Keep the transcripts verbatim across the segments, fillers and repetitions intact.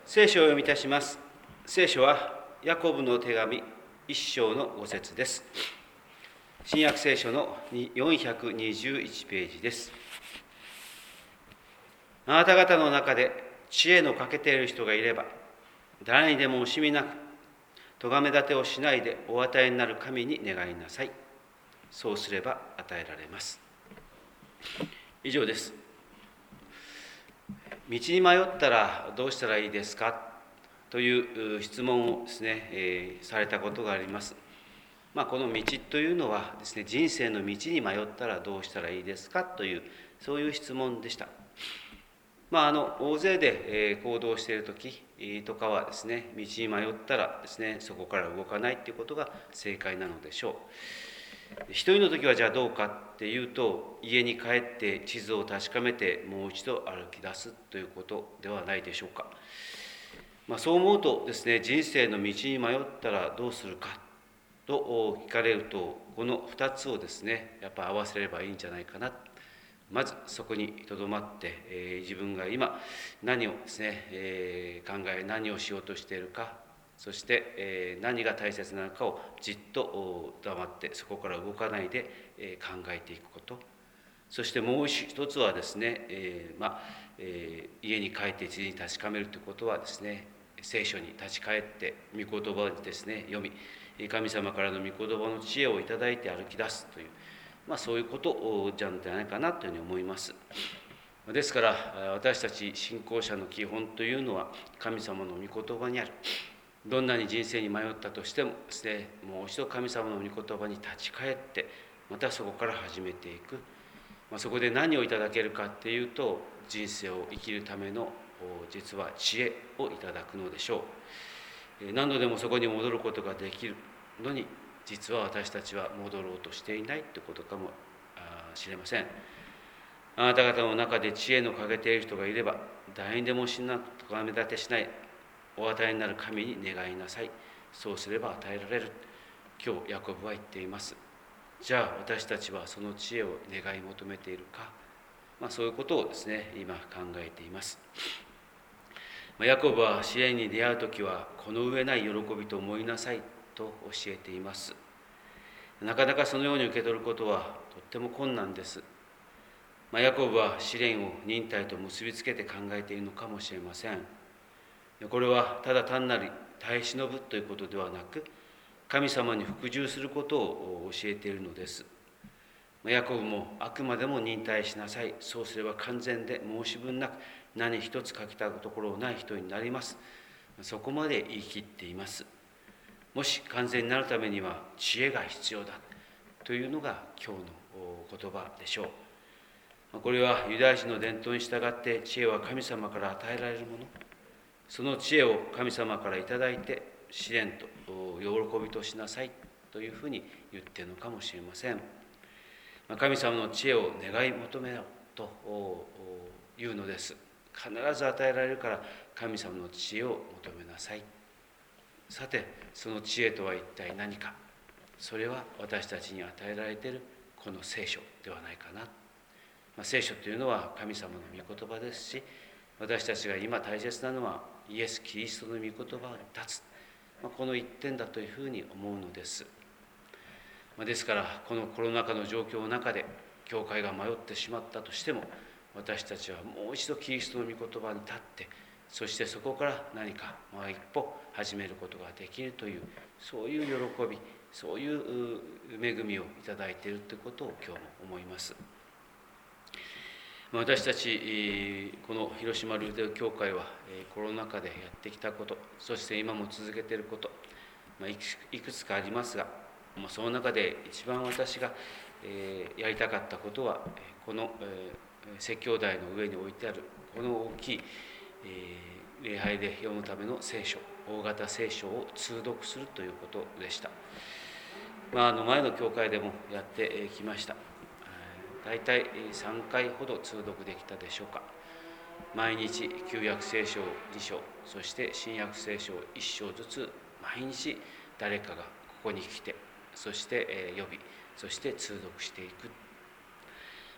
聖書を読みいたします。聖書はヤコブの手紙一章の五節です。新約聖書のよんひゃくにじゅういちページです。あなた方の中で知恵の欠けている人がいれば、誰にでも惜しみなく、咎め立てをしないでお与えになる神に願いなさい。そうすれば与えられます。以上です。道に迷ったらどうしたらいいですかという質問をですね、えー、されたことがあります。まあ、この道というのはですね、人生の道に迷ったらどうしたらいいですかという、そういう質問でした。まあ、あの大勢で、えー、行動している時とかはですね、道に迷ったらですね、そこから動かないということが正解なのでしょう。一人の時はじゃあどうかっていうと、家に帰って地図を確かめてもう一度歩き出すということではないでしょうか。まあ、そう思うとですね、人生の道に迷ったらどうするかと聞かれると、このふたつをですね、やっぱ合わせればいいんじゃないかな。まずそこにとどまって、えー、自分が今何をですね、えー、考え何をしようとしているか、そして、えー、何が大切なのかをじっと黙ってそこから動かないで、えー、考えていくこと。そしてもう一つはですね、えーまあえー、家に帰って地に確かめるということはですね、聖書に立ち返って御言葉をですね読み、神様からの御言葉の知恵をいただいて歩き出すという、まあ、そういうことじゃないかなというふうに思います。ですから私たち信仰者の基本というのは神様の御言葉にある。どんなに人生に迷ったとしてもですね、もう一度神様の御言葉に立ち返ってまたそこから始めていく。まあ、そこで何をいただけるかっていうと、人生を生きるための実は知恵をいただくのでしょう。何度でもそこに戻ることができるのに、実は私たちは戻ろうとしていないということかもしれません。あなた方の中で知恵の欠けている人がいれば、誰にでも死なく咎め立てしないお与えになる神に願いなさい。そうすれば与えられる。今日ヤコブは言っています。じゃあ私たちはその知恵を願い求めているか、まあ、そういうことをですね今考えています。ヤコブは試練に出会うときはこの上ない喜びと思いなさいと教えています。なかなかそのように受け取ることはとっても困難です。まあ、ヤコブは試練を忍耐と結びつけて考えているのかもしれません。これはただ単なる耐え忍ぶということではなく、神様に服従することを教えているのです。ヤコブもあくまでも忍耐しなさい。そうすれば完全で申し分なく何一つ欠けたところない人になります。そこまで言い切っています。もし完全になるためには知恵が必要だというのが今日の言葉でしょう。これはユダヤ人の伝統に従って知恵は神様から与えられるもの。その知恵を神様からいただいて試練と喜びとしなさいというふうに言っているのかもしれません。神様の知恵を願い求めようというのです。必ず与えられるから神様の知恵を求めなさい。さてその知恵とは一体何か。それは私たちに与えられているこの聖書ではないかな。まあ、聖書というのは神様の御言葉ですし、私たちが今大切なのはイエス・キリストの御言葉を立つ、まあ、この一点だというふうに思うのです。まあ、ですからこのコロナ禍の状況の中で教会が迷ってしまったとしても、私たちはもう一度キリストの御言葉に立って、そしてそこから何かもう一歩始めることができるという、そういう喜び、そういう恵みをいただいているということを今日も思います。私たちこの広島ルーテル教会はコロナ禍でやってきたこと、そして今も続けていること、いくつかありますが、その中で一番私がやりたかったことは、この説教台の上に置いてあるこの大きい礼拝で読むための聖書、大型聖書を通読するということでした。まあ、あの前の教会でもやってきました。大体さんかいほど通読できたでしょうか。毎日旧約聖書に章、そして新約聖書いっ章ずつ毎日誰かがここに来て、そして呼び、そして通読していく。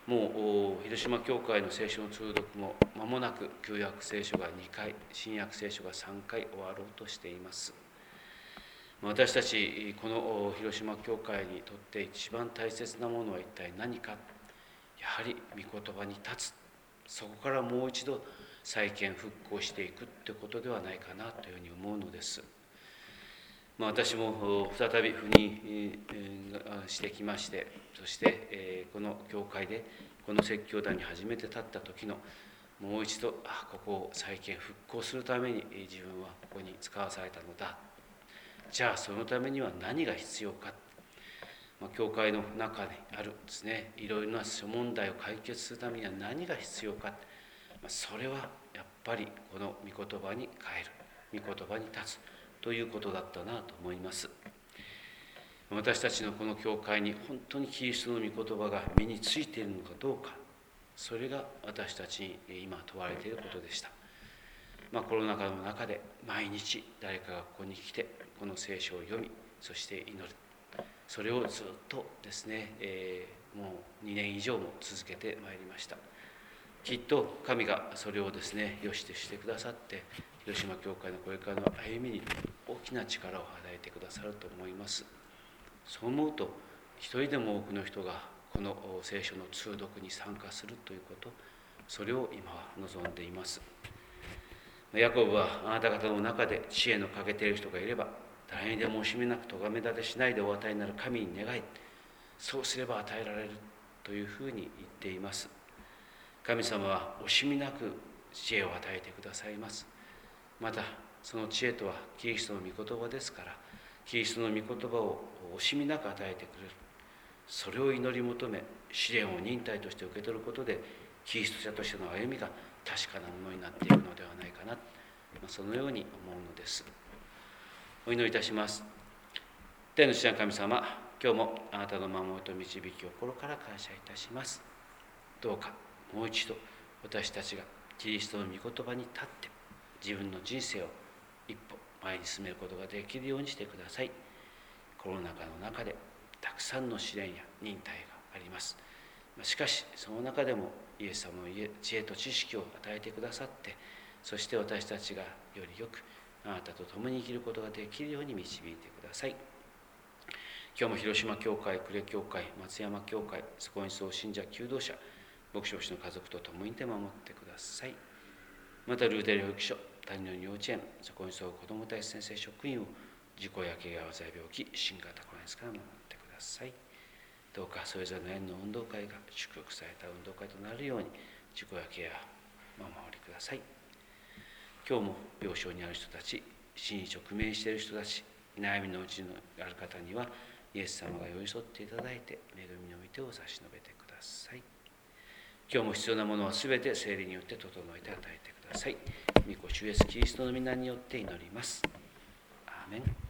もう広島教会の聖書の通読も間もなく旧約聖書がにかい、新約聖書がさんかい終わろうとしています。私たちこの広島教会にとって一番大切なものは一体何か。やはり御言葉に立つ、そこからもう一度再建復興していくということではないかなというふうに思うのです。まあ、私も再び赴任してきまして、そしてこの教会でこの説教壇に初めて立った時のもう一度あここを再建復興するために自分はここに使わされたのだ。じゃあそのためには何が必要か。まあ、教会の中にあるですね、いろいろな諸問題を解決するためには何が必要か。まあ、それはやっぱりこの御言葉に変える、御言葉に立つということだったなと思います。私たちのこの教会に本当にキリストの御言葉が身についているのかどうか、それが私たちに今問われていることでした。まあ、コロナ禍の中で毎日誰かがここに来てこの聖書を読み、そして祈る、それをずっとですね、えー、もうにねん以上も続けてまいりました。きっと神がそれをですね良しとしてくださって、広島教会のこれからの歩みに大きな力を与えてくださると思います。そう思うと、一人でも多くの人がこの聖書の通読に参加するということ、それを今は望んでいます。ヤコブはあなた方の中で知恵の欠けている人がいれば、誰にでも惜しみなく咎め立てしないでお与えになる神に願い、そうすれば与えられるというふうに言っています。神様は惜しみなく知恵を与えてくださいます。またその知恵とはキリストの御言葉ですから、キリストの御言葉を惜しみなく与えてくれる。それを祈り求め、試練を忍耐として受け取ることで、キリスト者としての歩みが確かなものになっていくのではないかな、そのように思うのです。お祈りいたします。天の父なる神様、今日もあなたの守りと導きを心から感謝いたします。どうかもう一度私たちがキリストの御言葉に立って自分の人生を一歩前に進めることができるようにしてください。コロナ禍の中でたくさんの試練や忍耐があります。しかしその中でもイエス様の知恵と知識を与えてくださって、そして私たちがよりよくあなたと共に生きることができるように導いてください。今日も広島教会、呉教会、松山教会、そこに総信者求道者、牧師牧師の家族と共にいて守ってください。またルーテル保育所、谷の幼稚園、そこに総子どもたち先生職員を事故や怪我、災病気、新型コロナウイルスから守ってください。どうかそれぞれの園の運動会が祝福された運動会となるように事故や怪我をお守りください。今日も病床にある人たち、死に直面している人たち、悩みのうちのある方にはイエス様が寄り添っていただいて恵みの御手を差し伸べてください。今日も必要なものはすべて聖霊によって整えて与えてください。御子主イエスキリストの皆によって祈ります。アーメン。